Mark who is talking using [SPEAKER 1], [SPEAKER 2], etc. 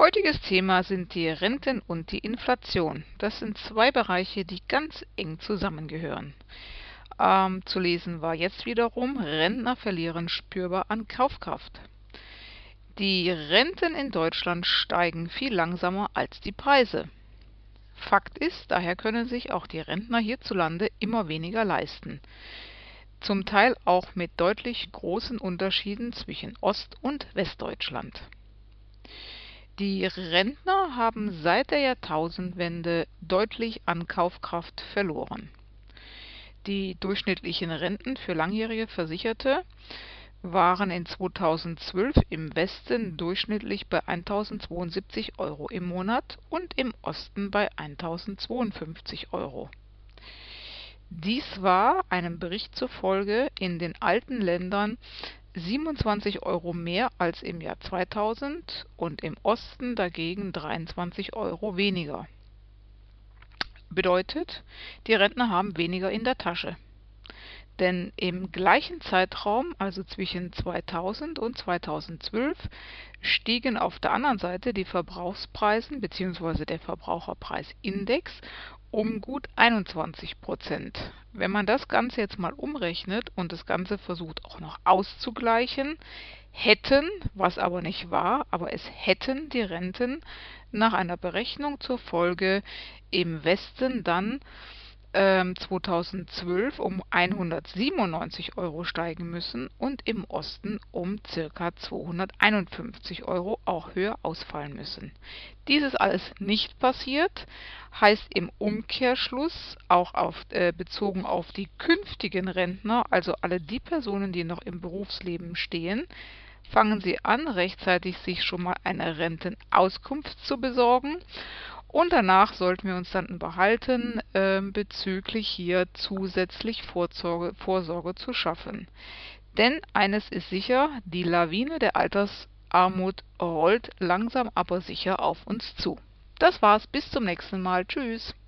[SPEAKER 1] Heutiges Thema sind die Renten und die Inflation. Das sind zwei Bereiche, die ganz eng zusammengehören. Zu lesen war jetzt wiederum: Rentner verlieren spürbar an Kaufkraft. Die Renten in Deutschland steigen viel langsamer als die Preise. Fakt ist, daher können sich auch die Rentner hierzulande immer weniger leisten. Zum Teil auch mit deutlich großen Unterschieden zwischen Ost- und Westdeutschland. Die Rentner haben seit der Jahrtausendwende deutlich an Kaufkraft verloren. Die durchschnittlichen Renten für langjährige Versicherte waren in 2012 im Westen durchschnittlich bei 1.072 Euro im Monat und im Osten bei 1.052 Euro. Dies war einem Bericht zufolge in den alten Ländern 27 Euro mehr als im Jahr 2000 und im Osten dagegen 23 Euro weniger. Bedeutet, die Rentner haben weniger in der Tasche. Denn im gleichen Zeitraum, also zwischen 2000 und 2012, stiegen auf der anderen Seite die Verbrauchspreise bzw. der Verbraucherpreisindex um gut 21%. Wenn man das Ganze jetzt mal umrechnet und das Ganze versucht auch noch auszugleichen, hätten, was aber nicht war, aber es hätten die Renten nach einer Berechnung zur Folge im Westen dann 2012 um 197 Euro steigen müssen und im Osten um ca. 251 Euro auch höher ausfallen müssen. Dies ist alles nicht passiert, heißt im Umkehrschluss auch bezogen auf die künftigen Rentner, also alle die Personen, die noch im Berufsleben stehen, fangen Sie an, rechtzeitig sich schon mal eine Rentenauskunft zu besorgen. Und danach sollten wir uns dann unterhalten, bezüglich hier zusätzlich Vorsorge zu schaffen. Denn eines ist sicher, die Lawine der Altersarmut rollt langsam aber sicher auf uns zu. Das war's, bis zum nächsten Mal. Tschüss.